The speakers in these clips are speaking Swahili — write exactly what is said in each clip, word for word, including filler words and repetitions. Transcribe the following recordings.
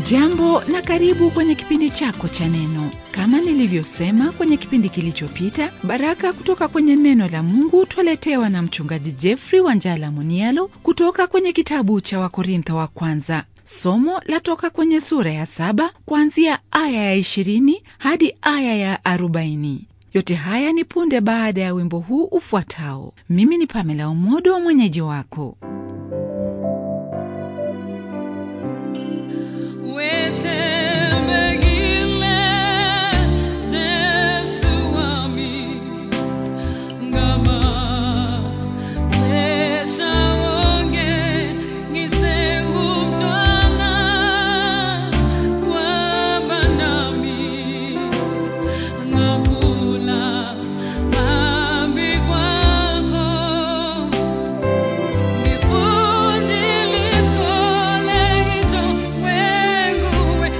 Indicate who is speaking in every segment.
Speaker 1: Hujambo na karibu kwenye kipindi chako cha neno. Kama nilivyosema kwenye kipindi kilichopita, baraka kutoka kwenye neno la Mungu twaletewa na mchungaji Jeffrey Wanjala Munialo kutoka kwenye kitabu cha Wakorintho wa kwanza. Somo latoka kwenye sura ya saba kuanzia aya ya ishirini hadi aya ya arobaini. Yote haya ni punde baada ya wimbo huu ufuatao. Mimi ni Pamela Omodo, mwenyeji wako.
Speaker 2: Wewe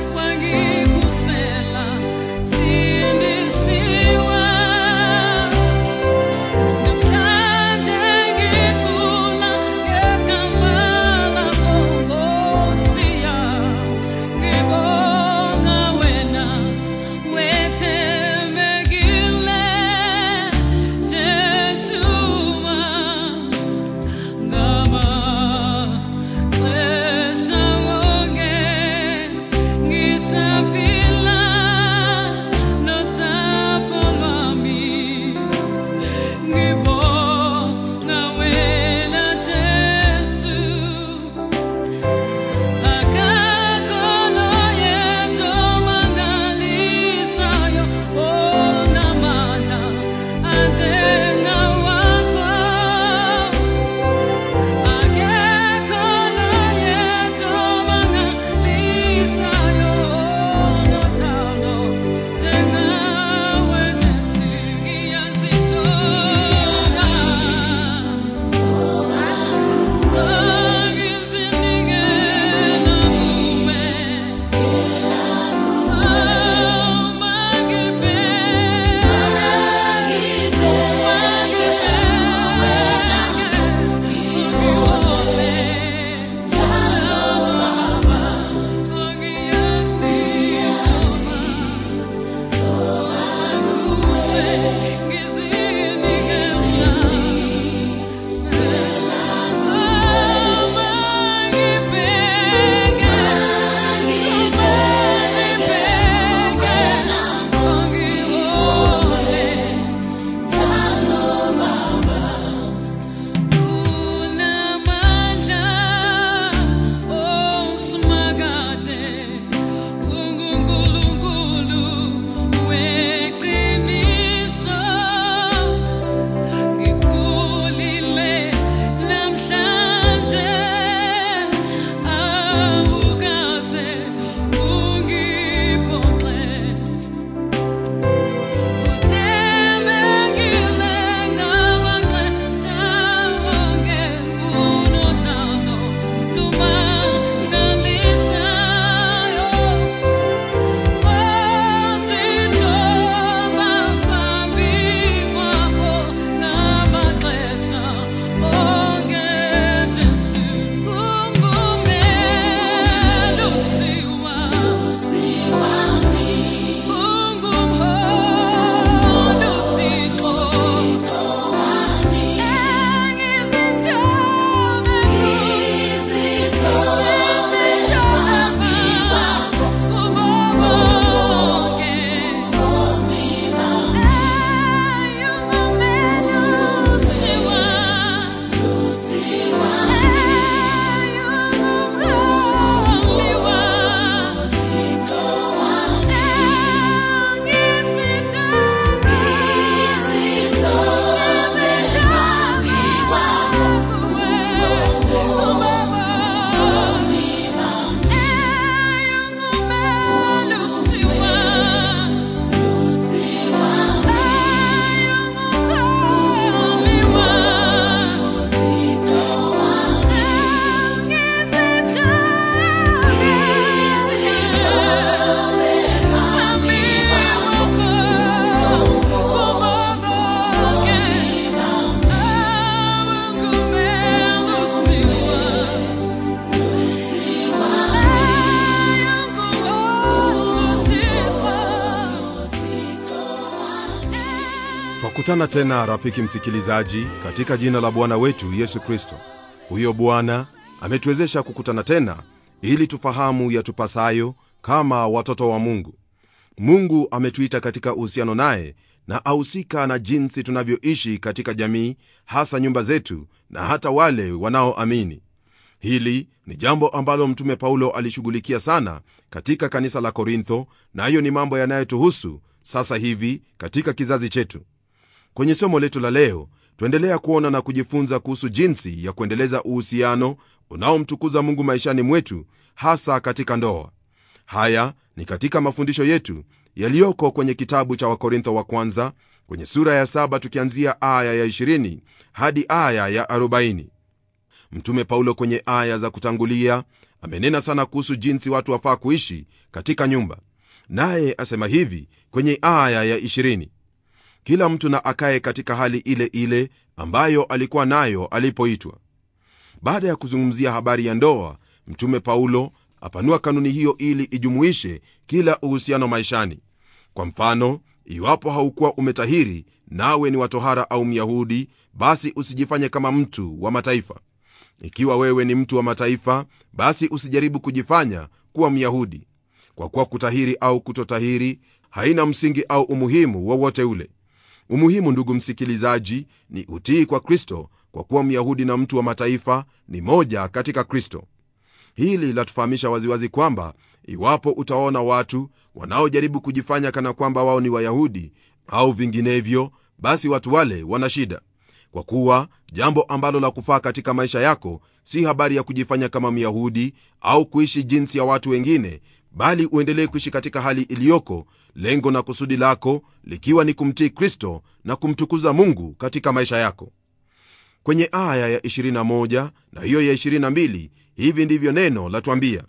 Speaker 2: Twakutana tena rafiki msikilizaji, katika jina la Bwana wetu Yesu Kristo. Huyo Bwana ametuwezesha kukutana tena ili tufahamu yatupasayo kama watoto wa Mungu. Mungu ametuita katika uhusiano naye na ahusika na jinsi tunavyoishi katika jamii, hasa nyumba zetu na hata wale wanaoamini. Hili ni jambo ambalo mtume Paulo alishughulikia sana katika kanisa la Korintho, na hayo ni mambo yanayotuhusu sasa hivi katika kizazi chetu. Kwenye somo letu la leo, tuendelea kuona na kujifunza kuhusu jinsi ya kuendeleza uhusiano unaomtukuza Mungu maishani mwetu, hasa katika ndoa. Haya ni katika mafundisho yetu yaliyoko kwenye kitabu cha Wakorintho wa kwanza, kwenye sura ya saba, tukianzia aya ya ishirini hadi aya ya arobaini. Mtume Paulo kwenye aya za kutangulia amenena sana kuhusu jinsi watu wafaa kuishi katika nyumba. Naye asema hivi kwenye aya ya ishirini: kila mtu na akae katika hali ile ile ambayo alikuwa nayo alipoitwa. Baada ya kuzungumzia habari ya ndoa, mtume Paulo apanua kanuni hiyo ili ijumuishe kila uhusiano maishani. Kwa mfano, iwapo haukuwa umetahiri nawe ni watohara au Myahudi, basi usijifanye kama mtu wa mataifa. Ikiwa wewe ni mtu wa mataifa, basi usijaribu kujifanya kuwa Myahudi, kwa kuwa kutahiri au kutotahiri haina msingi au umuhimu wowote ule. Umuhimu, ndugu msikilizaji, ni utii kwa Kristo, kwa kuwa Myahudi na mtu wa mataifa ni moja katika Kristo. Hili latufahamisha waziwazi kwamba iwapo utaona watu wanaojaribu kujifanya kana kwamba wao ni Wayahudi au vinginevyo, basi watu wale wana shida, kwa kuwa jambo ambalo la kufaa katika maisha yako si habari ya kujifanya kama Myahudi au kuishi jinsi ya watu wengine, bali uendelee kuishi katika hali iliyoko, lengo na kusudi lako likiwa ni kumtii Kristo na kumtukuza Mungu katika maisha yako. Kwenye aya ya ishirini na moja na hiyo ya ishirini na mbili, hivi ndivyo neno latuambia: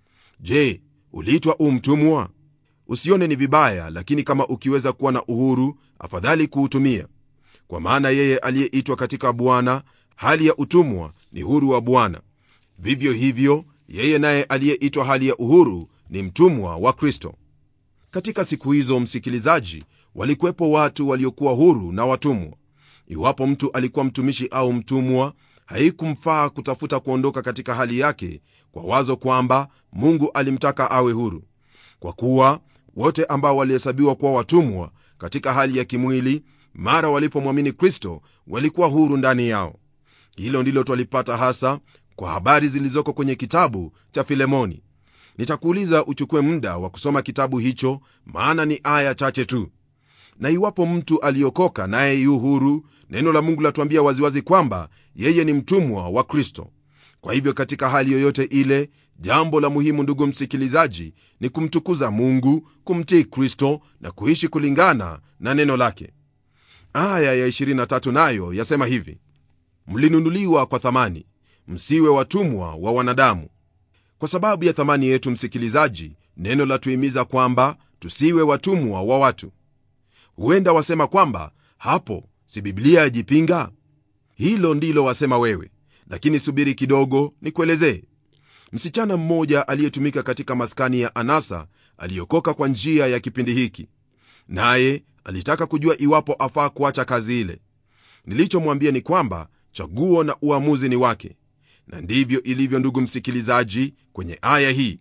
Speaker 2: je, uliitwa umtumwa? Usione ni vibaya, lakini kama ukiweza kuwa na uhuru, afadhali kuutumia. Kwa maana yeye aliyeitwa katika Bwana, hali ya utumwa ni huru wa Bwana. Vivyo hivyo, yeye naye aliyeitwa hali ya uhuru ni mtumwa wa Kristo. Katika siku hizo, msikilizaji, walikuwepo watu waliokuwa huru na watumwa. Iwapo mtu alikuwa mtumishi au mtumwa, haikumfaa kutafuta kuondoka katika hali yake kwa wazo kwamba Mungu alimtaka awe huru, kwa kuwa wote ambao walihesabiwa kuwa watumwa katika hali ya kimwili, mara walipomwamini Kristo walikuwa huru ndani yao. Hilo ndilo twalipata hasa kwa habari zilizoko kwenye kitabu cha Filemoni. Nitakuuliza uchukue muda wa kusoma kitabu hicho, maana ni aya chache tu. Na iwapo mtu aliokoka naye yu huru, neno la Mungu latuambia waziwazi kwamba yeye ni mtumwa wa Kristo. Kwa hivyo katika hali yoyote ile, jambo la muhimu, ndugu msikilizaji, ni kumtukuza Mungu, kumtii Kristo na kuishi kulingana na neno lake. Aya ya ishirini na tatu nayo yasema hivi: mlinunuliwa kwa thamani, msiwe watumwa wa wanadamu. Kwa sababu ya thamani yetu, msikilizaji, neno latuhimiza kwamba tusiwe watumwa wa watu. Huenda wasema kwamba hapo si Biblia yajipinga? Hilo ndilo wasema wewe, lakini subiri kidogo nikuelezee. Msichana mmoja aliyetumika katika maskani ya anasa aliokoka kwa njia ya kipindi hiki, naye alitaka kujua iwapo afaa kuacha kazi ile. Nilichomwambia ni kwamba chaguo na uamuzi ni wake, na ndivyo ilivyo, ndugu msikilizaji. Kwenye aya hii,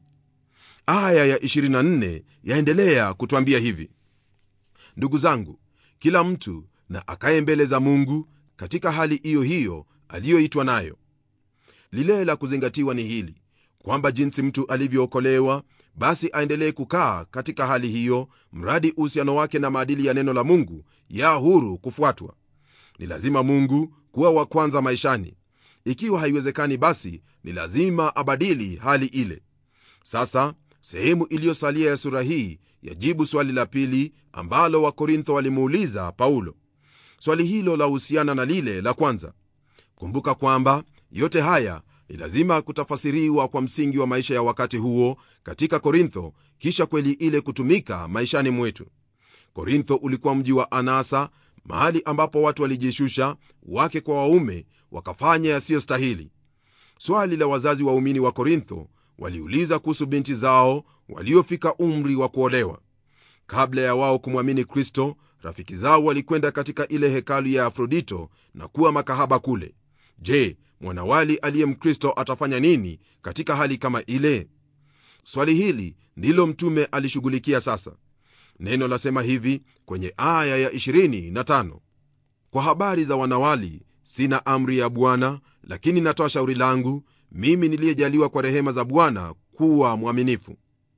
Speaker 2: aya ya ishirini na nne, yaendelea kutuambia hivi: ndugu zangu, kila mtu na akae mbele za Mungu katika hali hiyo hiyo aliyoitwa nayo. Lile la kuzingatiwa ni hili, kwamba jinsi mtu alivyookolewa, basi aendelee kukaa katika hali hiyo, mradi uhusiano wake na maadili ya neno la Mungu ya huru kufuatwa. Ni lazima Mungu kuwa wa kwanza maishani. Ikiwa haiwezekani, basi ni lazima abadili hali ile. Sasa sehemu iliyosalia ya sura hii yajibu swali la pili ambalo Wakorintho walimuuliza Paulo. Swali hilo la husiana na lile la kwanza. Kumbuka kwamba yote haya ni lazima kutafasiriwa kwa msingi wa maisha ya wakati huo katika Korintho, kisha kweli ile kutumika maishani mwetu. Korintho ulikuwa mji wa anasa, mahali ambapo watu walijishusha, wake kwa waume, wakafanya yasiyostahili. Swali la wazazi waumini wa Korintho waliuliza kuhusu binti zao waliofika umri wa kuolewa. Kabla ya wao kumwamini Kristo, rafiki zao walikwenda katika ile hekalu ya Afrodito na kuwa makahaba kule. Je, mwanawali aliye Mkristo atafanya nini katika hali kama ile? Swali hili ndilo mtume alishughulikia sasa. Neno lasema hivi kwenye aya ya ishirini na tano: kwa habari za wanawali, sina amri ya Bwana, lakini natoa shauri langu, mimi niliyejaliwa kwa rehema za Bwana kuwa mwaminifu.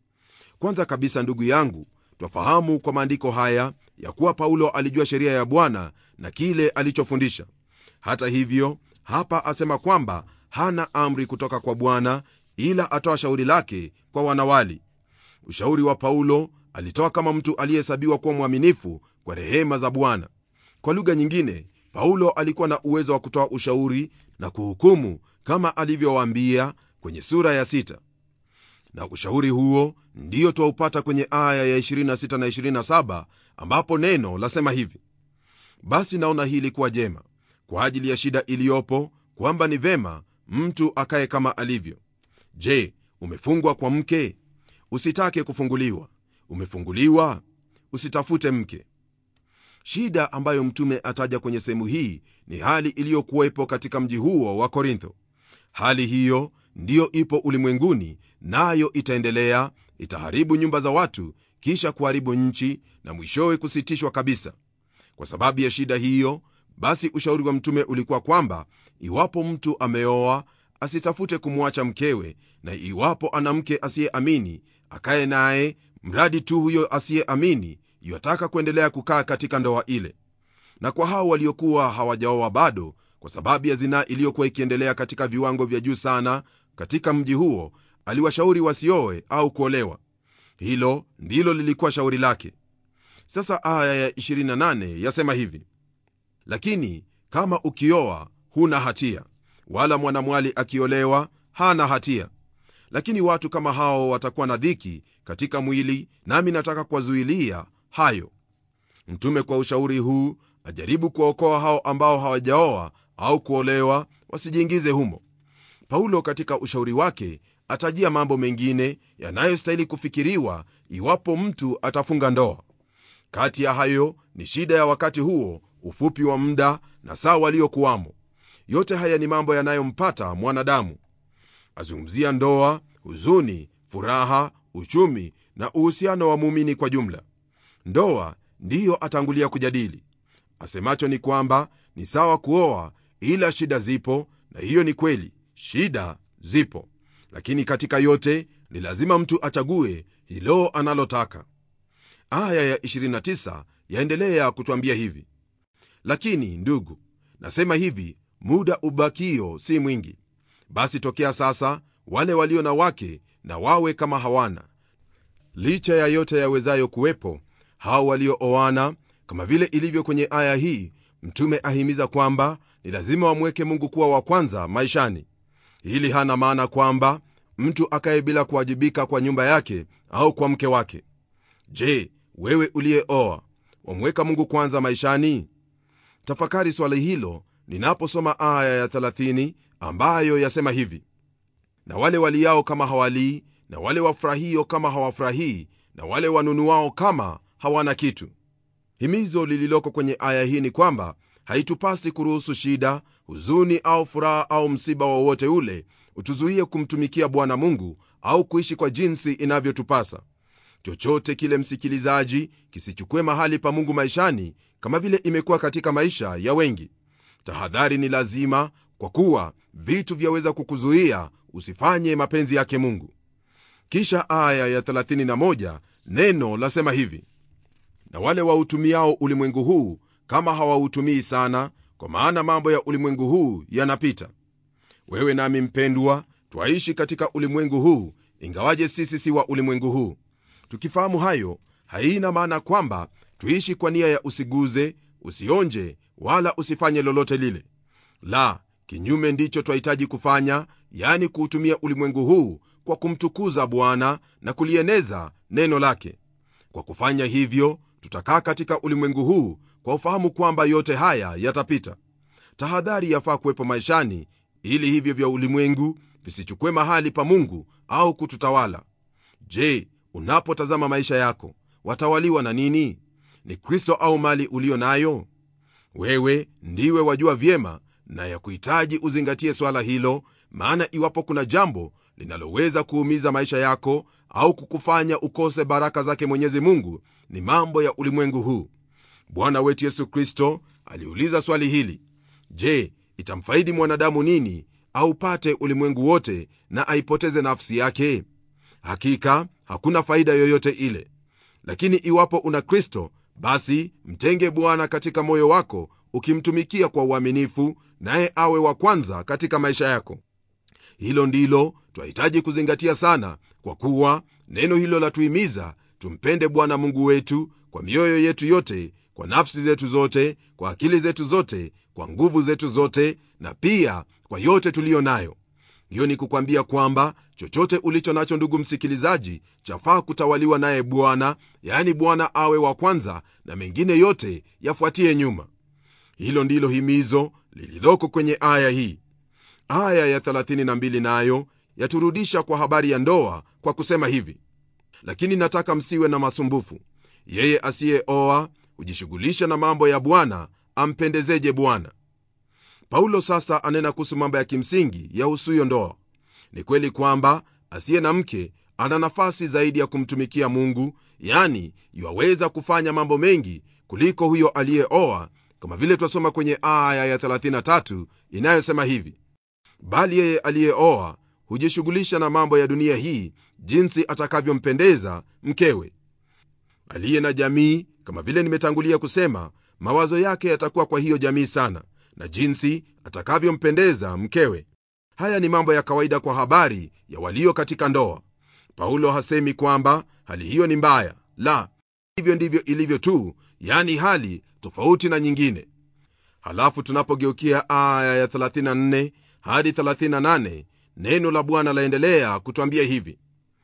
Speaker 2: Kwanza kabisa, ndugu yangu, twafahamu kwa maandiko haya ya kuwa Paulo alijua sheria ya Bwana na kile alichofundisha. Hata hivyo, hapa asema kwamba hana amri kutoka kwa Bwana, ila atoa shauri lake kwa wanawali. Ushauri wa Paulo alitoa kama mtu aliyehesabiwa kuwa mwaminifu kwa rehema za Bwana. Kwa lugha nyingine, Paulo alikuwa na uwezo wa kutoa ushauri na kuhukumu kama alivyowaambia kwenye sura ya sita. Na ushauri huo ndiyo twaupata kwenye aya ya ishirini na sita na ishirini na saba, ambapo neno lasema hivi: basi naona hili kuwa jema kwa ajili ya shida iliyopo, kwamba ni vema mtu akae kama alivyo. Je, umefungwa kwa mke? Usitake kufunguliwa. Umefunguliwa? Usitafute mke. Shida ambayo mtume ataja kwenye sehemu hii ni hali iliyokuwepo katika mji huo wa Korintho. Hali hiyo ndiyo ipo ulimwenguni, nayo itaendelea, itaharibu nyumba za watu, kisha kuharibu nchi, na mwishowe kusitishwa kabisa. Kwa sababu ya shida hiyo, basi ushauri wa mtume ulikuwa kwamba iwapo mtu ameoa, asitafute kumwacha mkewe, na iwapo ana mke asiyeamini, akae naye, mradi tu huyo asiyeamini yataka kuendelea kukaa katika ndoa ile. Na kwa hao waliokuwa hawajaoa bado, kwa sababu ya zinaa iliyokuwa ikiendelea katika viwango vya juu sana katika mji huo, aliwashauri wasioe au kuolewa. Hilo ndilo lilikuwa shauri lake. Sasa aya ya ishirini na nane yasema hivi: lakini kama ukioa huna hatia, wala mwanamwali akiolewa hana hatia. Lakini watu kama hao watakuwa na dhiki katika mwili, nami nataka kuwazuilia hayo. Mtume kwa ushauri huu ajaribu kuwaokoa hao ambao hawajaoa au kuolewa wasijiingize humo. Paulo katika ushauri wake atajia mambo mengine yanayostahili kufikiriwa iwapo mtu atafunga ndoa. Kati ya hayo ni shida ya wakati huo, ufupi wa muda na saa waliokuwamo. Yote haya ni mambo yanayompata mwanadamu. Azungumzia ndoa, huzuni, furaha, uchumi na uhusiano wa muumini kwa jumla. Ndoa ndiyo atangulia kujadili. Asemacho ni kwamba ni sawa kuoa, ila shida zipo, na hiyo ni kweli, shida zipo. Lakini katika yote ni lazima mtu achague hilo analotaka. Aya ya ishirini na tisa yaendelea kutuambia hivi: lakini ndugu, nasema hivi, muda ubakio si mwingi. Basi tokea sasa wale walio na wake na wawe kama hawana. Licha ya yote yawezayo kuwepo, hao waliooana, kama vile ilivyo kwenye aya hii, mtume ahimiza kwamba ni lazima wamweke Mungu kuwa wa kwanza maishani. Hili hana maana kwamba mtu akae bila kuwajibika kwa nyumba yake au kwa mke wake. Je, wewe uliyeoa wamweka Mungu kwanza maishani? Tafakari swali hilo ninaposoma aya ya thelathini ambayo yasema hivi: na wale waliao kama hawalii, na wale wafurahio kama hawafurahii, na wale wanunuao kama hawana kitu. Himizo lililoko kwenye aya hii ni kwamba haitupasi kuruhusu shida, huzuni au furaha au msiba wowote ule utuzuie kumtumikia Bwana Mungu au kuishi kwa jinsi inavyotupasa. Chochote kile, msikilizaji, kisichukue mahali pa Mungu maishani kama vile imekuwa katika maisha ya wengi. Tahadhari ni lazima, kwa kuwa vitu vyaweza kukuzuia usifanye mapenzi yake Mungu. Kisha aya ya thelathini na moja neno lasema hivi: na wale wautumiao ulimwengu huu kama hawautumii sana, kwa maana mambo ya ulimwengu huu yanapita. Wewe nami mpendwa, twaishi katika ulimwengu huu, ingawaje sisi si wa ulimwengu huu. Tukifahamu hayo, haina maana kwamba tuishi kwa nia ya usiguze, usionje, wala usifanye lolote lile. La, kinyume ndicho twahitaji kufanya, yani kuutumia ulimwengu huu kwa kumtukuza Bwana na kulieneza neno lake. Kwa kufanya hivyo, tutakaa katika ulimwengu huu kwa ufahamu kwamba yote haya yatapita. Tahadhari yafaa kuwepo maishani, ili hivyo vya ulimwengu visichukue mahali pa Mungu au kututawala. Je, unapotazama maisha yako, watawaliwa na nini? Ni Kristo au mali ulio nayo? Wewe ndiwe wajua vyema, na ya kuhitaji uzingatie swala hilo, maana iwapo kuna jambo linaloweza kuumiza maisha yako au kukufanya ukose baraka zake Mwenyezi Mungu, ni mambo ya ulimwengu huu. Bwana wetu Yesu Kristo aliuliza swali hili: je, itamfaidi mwanadamu nini aupate ulimwengu wote na aipoteze nafsi yake? Hakika hakuna faida yoyote ile. Lakini iwapo una Kristo, basi mtenge Bwana katika moyo wako, ukimtumikia kwa uaminifu, naye awe wa kwanza katika maisha yako. Hilo ndilo twahitaji kuzingatia sana, kwa kuwa neno hilo latuhimiza tumpende Bwana Mungu wetu kwa mioyo yetu yote, kwa nafsi zetu zote, kwa akili zetu zote, kwa nguvu zetu zote, na pia kwa yote tuliyo nayo. Hiyo ni kukwambia kwamba chochote ulicho nacho, ndugu msikilizaji, chafaa kutawaliwa naye Bwana, yaani Bwana awe wa kwanza na mengine yote yafuatie nyuma. Hilo ndilo himizo lililoko kwenye aya hii. Aya ya thelathini na mbili nayo yaturudisha kwa habari ya ndoa kwa kusema hivi: lakini nataka msiwe na masumbufu. Yeye asiyeoa hujishughulisha na mambo ya Bwana, ampendezeje Bwana. Paulo sasa anena kuhusu mambo ya kimsingi yahusuyo ndoa. Ni kweli kwamba asiye na mke ana nafasi zaidi ya kumtumikia Mungu, yani yuwaweza kufanya mambo mengi kuliko huyo aliyeoa, kama vile twasoma kwenye aya ya thelathini na tatu inayosema hivi: bali yeye aliyeoa hujishughulisha na mambo ya dunia hii, jinsi atakavyompendeza mkewe. Aliye na jamii, kama vile nimetangulia kusema, mawazo yake yatakuwa kwa hiyo jamii sana, na jinsi atakavyompendeza mkewe. Haya ni mambo ya kawaida kwa habari ya walio katika ndoa. Paulo hasemi kwamba hali hiyo ni mbaya, la, hivyo ndivyo ilivyo tu, yani hali tofauti na nyingine. Halafu tunapogeukia aya ya thelathini na nne hadi thelathini na nane, neno la Bwana laendelea kutwambia hivi: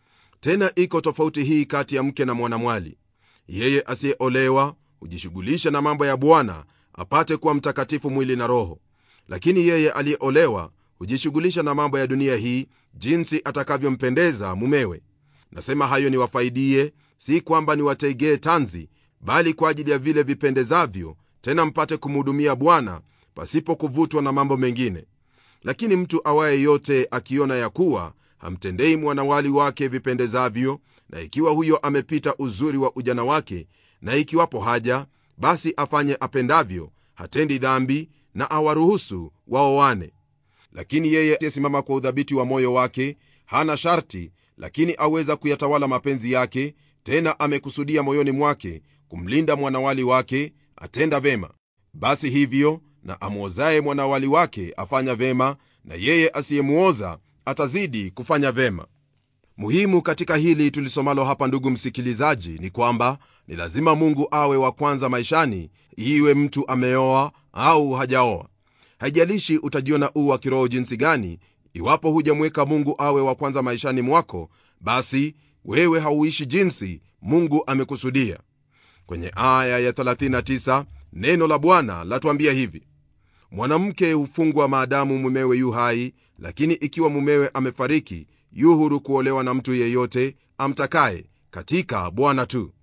Speaker 2: tena iko tofauti hii kati ya mke na mwanamwali. Yeye asiyeolewa hujishughulisha na mambo ya Bwana, apate kuwa mtakatifu mwili na roho. Lakini yeye aliyeolewa hujishughulisha na mambo ya dunia hii, jinsi atakavyompendeza mumewe. Nasema hayo niwafaidie, si kwamba niwategee tanzi, bali kwa ajili ya vile vipendezavyo, tena mpate kumhudumia Bwana pasipo kuvutwa na mambo mengine. Lakini mtu awaye yote akiona ya kuwa hamtendei mwanawali wake vipendezavyo, na ikiwa huyo amepita uzuri wa ujana wake, na ikiwapo haja, basi afanye apendavyo, hatendi dhambi, na awaruhusu waoane. Lakini yeye asiyesimama kwa udhabiti wa moyo wake hana sharti, lakini aweza kuyatawala mapenzi yake, tena amekusudia moyoni mwake kumlinda mwanawali wake, atenda vema. Basi hivyo na amwozaye mwanawali wake afanya vema, na yeye asiyemuoza atazidi kufanya vema. Muhimu katika hili tulisomalo hapa, ndugu msikilizaji, ni kwamba ni lazima Mungu awe wa kwanza maishani, iwe mtu ameoa au hajaoa. Haijalishi utajiona u wa kiroho jinsi gani, iwapo hujamweka Mungu awe wa kwanza maishani mwako, basi wewe hauishi jinsi Mungu amekusudia. Kwenye aya ya thelathini na tisa neno la Bwana latuambia hivi: mwanamke hufungwa maadamu mumewe yu hai, lakini ikiwa mumewe amefariki, yu huru kuolewa na mtu yeyote amtakaye katika Bwana tu.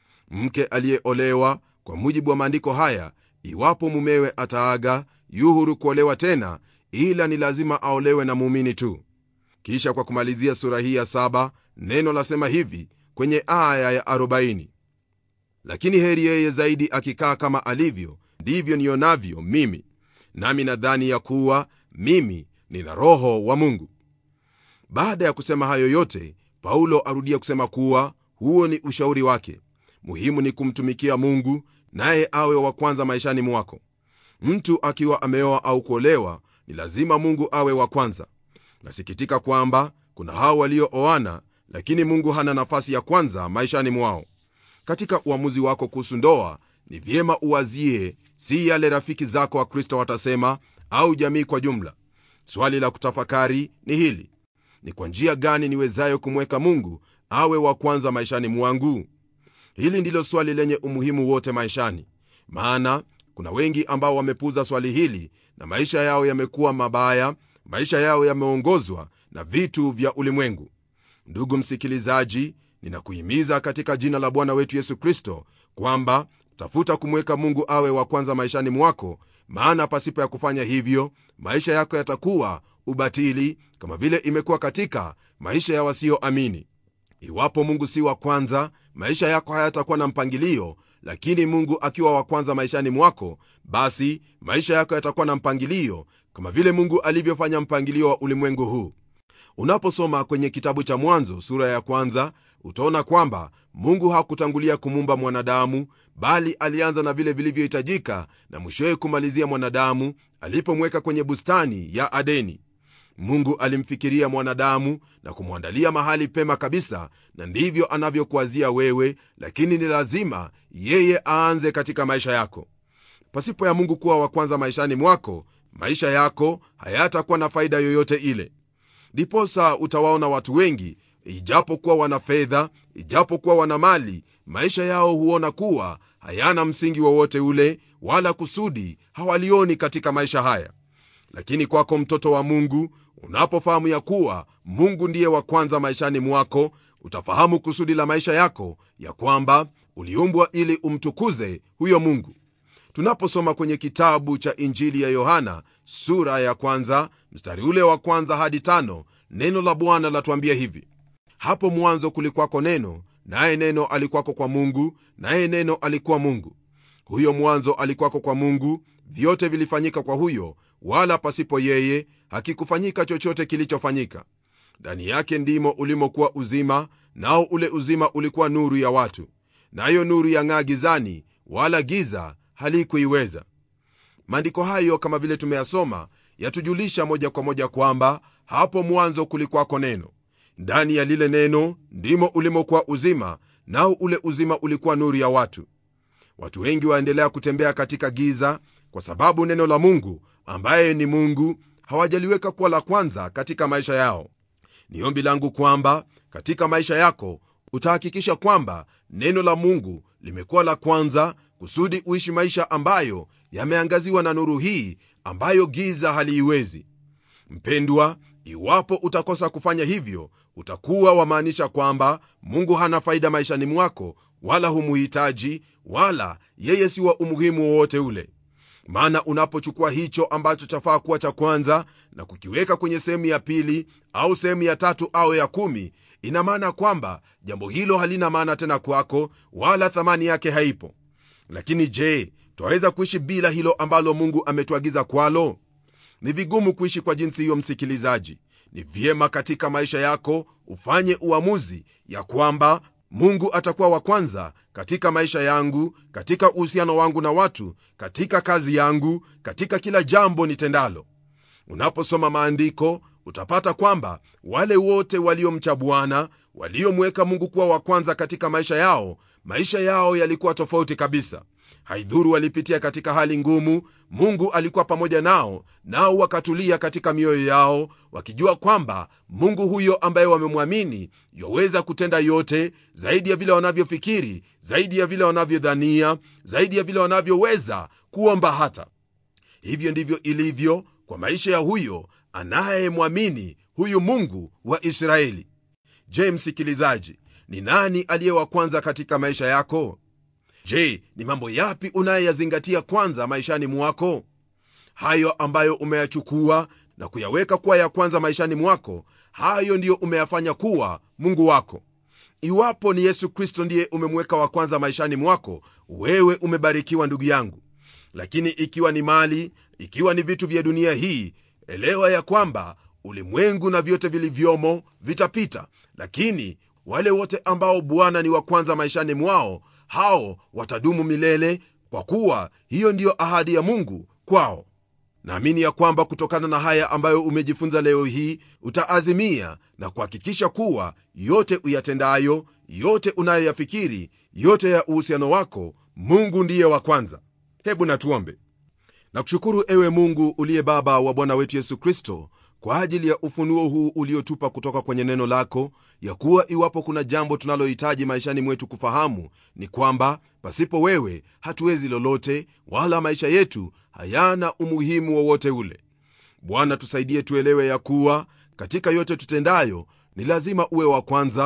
Speaker 2: Mke aliyeolewa kwa mujibu wa maandiko haya, iwapo mumewe ataaga, yu huru kuolewa tena, ila ni lazima aolewe na muumini tu. Kisha kwa kumalizia sura hii ya saba, neno lasema hivi kwenye aya ya arobaini: lakini heri yeye zaidi akikaa kama alivyo, ndivyo nionavyo mimi, nami nadhani ya kuwa mimi nina Roho wa Mungu. Baada ya kusema hayo yote, Paulo arudia kusema kuwa huo ni ushauri wake. Muhimu ni kumtumikia Mungu, naye awe wa kwanza maishani mwako. Mtu akiwa ameoa au kuolewa, ni lazima Mungu awe wa kwanza. Nasikitika kwamba kuna hao waliooana, lakini Mungu hana nafasi ya kwanza maishani mwao. Katika uamuzi wako kuhusu ndoa, ni vyema uwazie si yale rafiki zako wa Kristo watasema au jamii kwa jumla. Swali la kutafakari ni hili: ni kwa njia gani niwezayo kumweka Mungu awe wa kwanza maishani mwangu? Hili ndilo swali lenye umuhimu wote maishani, maana kuna wengi ambao wamepuuza swali hili na maisha yao yamekuwa mabaya, maisha yao yameongozwa na vitu vya ulimwengu. Ndugu msikilizaji, ninakuhimiza katika jina la Bwana wetu Yesu Kristo kwamba tafuta kumweka Mungu awe wa kwanza maishani mwako, maana pasipo ya kufanya hivyo maisha yako yatakuwa ubatili, kama vile imekuwa katika maisha ya wasioamini. Iwapo Mungu si wa kwanza, maisha yako hayatakuwa na mpangilio, lakini Mungu akiwa wa kwanza maishani mwako, basi maisha yako yatakuwa na mpangilio, kama vile Mungu alivyofanya mpangilio wa ulimwengu huu. Unaposoma kwenye kitabu cha Mwanzo sura ya kwanza, utaona kwamba Mungu hakutangulia kumuumba mwanadamu, bali alianza na vile vilivyohitajika na mwishowe kumalizia mwanadamu alipomweka kwenye bustani ya Adeni. Mungu alimfikiria mwanadamu na kumwandalia mahali pema kabisa, na ndivyo anavyokuazia wewe, lakini ni lazima yeye aanze katika maisha yako. Pasipo ya Mungu kuwa wa kwanza maishani mwako, maisha yako hayatakuwa na faida yoyote ile. Ndiposa utawaona watu wengi, ijapokuwa wana fedha, ijapokuwa wana mali, maisha yao huona kuwa hayana msingi wowote ule, wala kusudi hawalioni katika maisha haya. Lakini kwako mtoto wa Mungu, unapofahamu ya kuwa Mungu ndiye wa kwanza maishani mwako, utafahamu kusudi la maisha yako, ya kwamba uliumbwa ili umtukuze huyo Mungu. Tunaposoma kwenye kitabu cha Injili ya Yohana sura ya kwanza mstari ule wa kwanza hadi tano, neno la Bwana latuambia hivi: hapo mwanzo kulikuwako neno, naye neno alikuwako kwa Mungu, naye neno alikuwa Mungu. Huyo mwanzo alikuwako kwa Mungu, vyote vilifanyika kwa huyo, wala pasipo yeye hakikufanyika chochote kilichofanyika. Ndani yake ndimo ulimokuwa uzima, nao ule uzima ulikuwa nuru ya watu, nayo nuru yang'aa gizani, wala giza halikuiweza. Maandiko hayo kama vile tumeyasoma yatujulisha moja kwa moja kwamba hapo mwanzo kulikuwako neno. Ndani ya lile neno ndimo ulimokuwa uzima, nao ule uzima ulikuwa nuru ya watu. Watu wengi waendelea kutembea katika giza kwa sababu neno la Mungu, ambaye ni Mungu, hawajaliweka kuwa la kwanza katika maisha yao. Ni ombi langu kwamba katika maisha yako utahakikisha kwamba neno la Mungu limekuwa la kwanza, kusudi uishi maisha ambayo yameangaziwa na nuru hii ambayo giza haliiwezi. Mpendwa, iwapo utakosa kufanya hivyo, utakuwa wamaanisha kwamba Mungu hana faida maishani mwako, wala humuhitaji, wala yeye si wa umuhimu wowote ule. Maana unapochukua hicho ambacho chafaa kuwa cha kwanza na kukiweka kwenye sehemu ya pili au sehemu ya tatu au ya kumi, ina maana kwamba jambo hilo halina maana tena kwako, wala thamani yake haipo. Lakini je, twaweza kuishi bila hilo ambalo Mungu ametuagiza kwalo? Ni vigumu kuishi kwa jinsi hiyo, msikilizaji. Ni vyema katika maisha yako ufanye uamuzi ya kwamba Mungu atakuwa wa kwanza katika maisha yangu, katika uhusiano wangu na watu, katika kazi yangu, katika kila jambo nitendalo. Unaposoma maandiko utapata kwamba wale wote waliomcha Bwana, waliomweka Mungu kuwa wa kwanza katika maisha yao, maisha yao yalikuwa tofauti kabisa. Haidhuru walipitia katika hali ngumu, Mungu alikuwa pamoja nao, nao wakatulia katika mioyo yao, wakijua kwamba Mungu huyo ambaye wamemwamini yaweza kutenda yote, zaidi ya vile wanavyofikiri, zaidi ya vile wanavyodhania, zaidi ya vile wanavyoweza kuomba hata. Hivyo ndivyo ilivyo kwa maisha ya huyo anayemwamini huyu Mungu wa Israeli. Je, msikilizaji, ni nani aliye wa kwanza katika maisha yako? Je, ni mambo yapi unayoyazingatia kwanza maishani mwako? Hayo ambayo umeyachukua na kuyaweka kuwa ya kwanza maishani mwako, hayo ndiyo umeyafanya kuwa Mungu wako. Iwapo ni Yesu Kristo ndiye umemweka wa kwanza maishani mwako, wewe umebarikiwa ndugu yangu. Lakini ikiwa ni mali, ikiwa ni vitu vya dunia hii, elewa ya kwamba ulimwengu na vyote vilivyomo vitapita, lakini wale wote ambao Bwana ni wa kwanza maishani mwao, hao watadumu milele, kwa kuwa hiyo ndiyo ahadi ya Mungu kwao. Naamini ya kwamba kutokana na haya ambayo umejifunza leo hii, utaazimia na kuhakikisha kuwa yote uyatendayo, yote unayoyafikiri, yote ya uhusiano wako, Mungu ndiye wa kwanza. Hebu na tuombe. Na kushukuru ewe Mungu uliye Baba wa Bwana wetu Yesu Kristo, kwa ajili ya ufunuo huu uliotupa kutoka kwenye neno lako, ya kuwa iwapo kuna jambo tunalohitaji maishani mwetu kufahamu, ni kwamba pasipo wewe hatuwezi lolote, wala maisha yetu hayana umuhimu wowote ule. Bwana, tusaidie tuelewe ya kuwa katika yote tutendayo ni lazima uwe wa kwanza,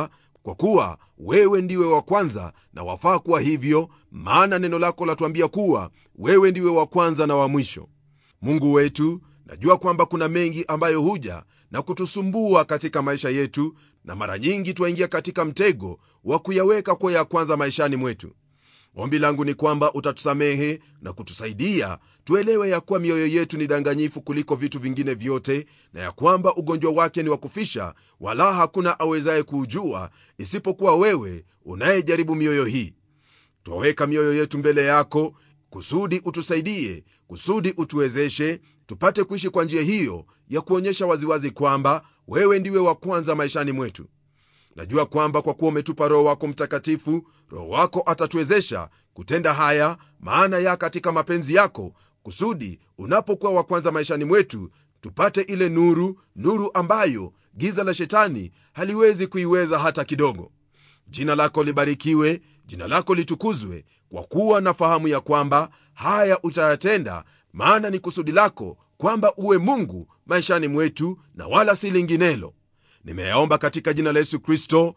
Speaker 2: kwa kuwa wewe ndiwe wa kwanza na wafaa kuwa hivyo, maana neno lako latuambia kuwa wewe ndiwe wa kwanza na wa mwisho. Mungu wetu, najua kwamba kuna mengi ambayo huja na kutusumbua katika maisha yetu, na mara nyingi twaingia katika mtego wa kuyaweka kwa ya kwanza maishani mwetu. Ombi langu ni kwamba utatusamehe na kutusaidia tuelewe ya kuwa mioyo yetu ni danganyifu kuliko vitu vingine vyote, na ya kwamba ugonjwa wake ni wa kufisha, wala hakuna awezaye kuujua isipokuwa wewe unayejaribu mioyo hii. Twaweka mioyo yetu mbele yako kusudi utusaidie, kusudi utuwezeshe tupate kuishi kwa njia hiyo ya kuonyesha waziwazi kwamba wewe ndiwe wa kwanza maishani mwetu. Najua kwamba kwa kuwa umetupa Roho wako Mtakatifu, Roho wako atatuwezesha kutenda haya, maana ya katika mapenzi yako, kusudi unapokuwa wa kwanza maishani mwetu tupate ile nuru, nuru ambayo giza la shetani haliwezi kuiweza hata kidogo. Jina lako libarikiwe, jina lako litukuzwe, kwa kuwa nafahamu ya kwamba haya utayatenda, maana ni kusudi lako kwamba uwe Mungu maishani mwetu na wala si linginelo. Nimeyaomba katika jina la Yesu Kristo,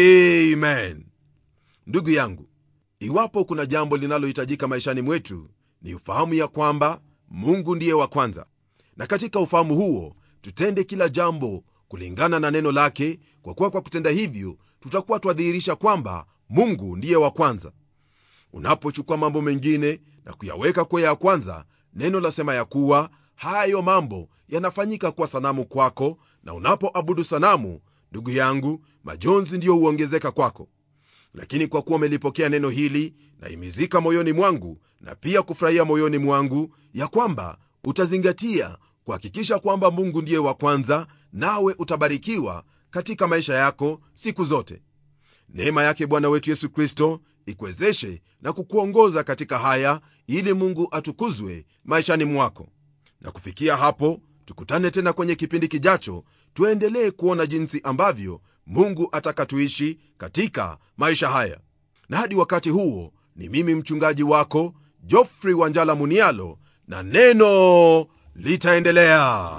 Speaker 2: amen. Ndugu yangu, iwapo kuna jambo linalohitajika maishani mwetu, ni ufahamu ya kwamba Mungu ndiye wa kwanza, na katika ufahamu huo tutende kila jambo kulingana na neno lake, kwa kuwa kwa kutenda hivyo tutakuwa twadhihirisha kwamba Mungu ndiye wa kwanza. Unapochukua mambo mengine na kuyaweka kwa ya kwanza, neno lasema ya kuwa hayo mambo yanafanyika kwa sanamu kwako, na unapoabudu sanamu, ndugu yangu, majonzi ndiyo huongezeka kwako. Lakini kwa kuwa umelipokea neno hili, na imizika moyoni mwangu na pia kufurahia moyoni mwangu ya kwamba utazingatia kuhakikisha kwamba Mungu ndiye wa kwanza, nawe utabarikiwa katika maisha yako siku zote. Neema yake Bwana wetu Yesu Kristo ikuwezeshe na kukuongoza katika haya, ili Mungu atukuzwe maishani mwako. Na kufikia hapo, tukutane tena kwenye kipindi kijacho, tuendelee kuona jinsi ambavyo Mungu ataka tuishi katika maisha haya. Na hadi wakati huo, ni mimi mchungaji wako Geoffrey Wanjala Munialo, na neno litaendelea.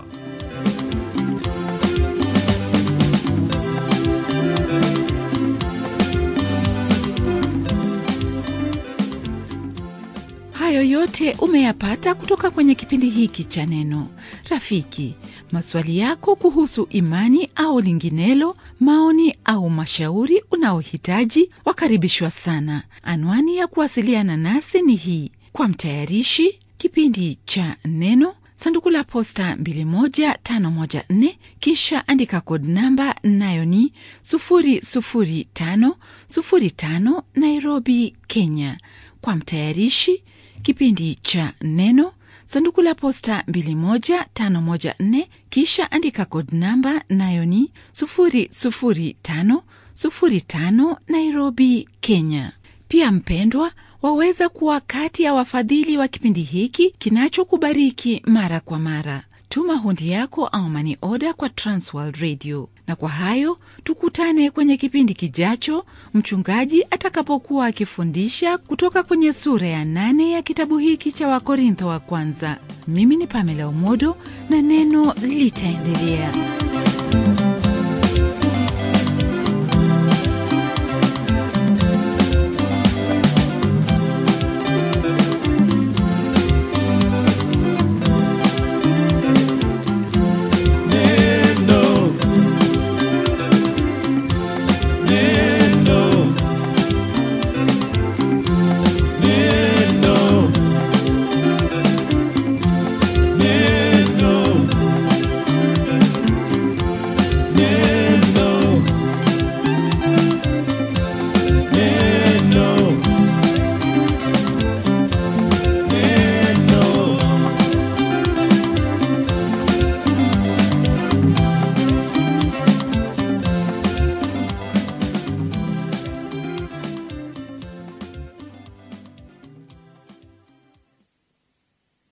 Speaker 1: Hayo yote umeyapata kutoka kwenye kipindi hiki cha Neno. Rafiki, maswali yako kuhusu imani au linginelo, maoni au mashauri unaohitaji, wakaribishwa sana. Anwani ya kuwasiliana nasi ni hii: kwa mtayarishi kipindi cha Neno, sanduku la posta mbili moja tano moja nne, kisha andika code namba, nayo ni sufuri sufuri tano sufuri tano, Nairobi, Kenya. Kwa mtayarishi kipindi cha Neno, sanduku la posta mbili moja tano moja nne, kisha andika code namba, nayo ni sufuri sufuri tano sufuri tano, Nairobi, Kenya. Pia mpendwa, waweza kuwa kati ya wafadhili wa kipindi hiki kinachokubariki mara kwa mara. Tuma hundi yako au money order kwa Transworld Radio. Na kwa hayo, tukutane kwenye kipindi kijacho, mchungaji atakapokuwa akifundisha kutoka kwenye sura ya nane ya kitabu hiki cha Wakorintho wa kwanza. Mimi ni Pamela Omodo, na neno litaendelea.